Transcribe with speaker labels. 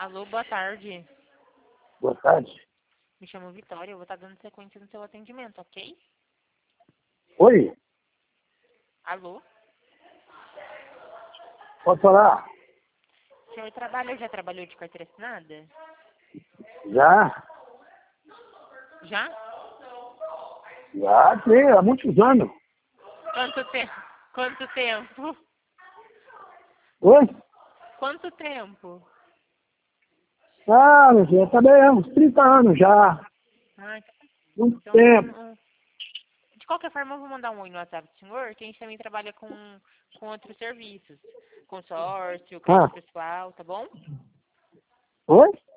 Speaker 1: Alô, boa tarde.
Speaker 2: Boa tarde.
Speaker 1: Me chamo Vitória, eu vou estar dando sequência no seu atendimento, ok?
Speaker 2: Oi,
Speaker 1: Alô?
Speaker 2: pode falar?
Speaker 1: O senhor já trabalhou de carteira assinada?
Speaker 2: Já?
Speaker 1: Já?
Speaker 2: Já tem, há muitos anos.
Speaker 1: Quanto tempo? Quanto tempo?
Speaker 2: Oi?
Speaker 1: Quanto tempo?
Speaker 2: Ah, meu filho, também há uns 30 anos já.
Speaker 1: Ah,
Speaker 2: Muito
Speaker 1: então,
Speaker 2: tempo.
Speaker 1: de qualquer forma, eu vou mandar um oi no WhatsApp do senhor, que a gente também trabalha com outros serviços. Consórcio,
Speaker 2: Ah,
Speaker 1: crédito pessoal, tá bom?
Speaker 2: oi?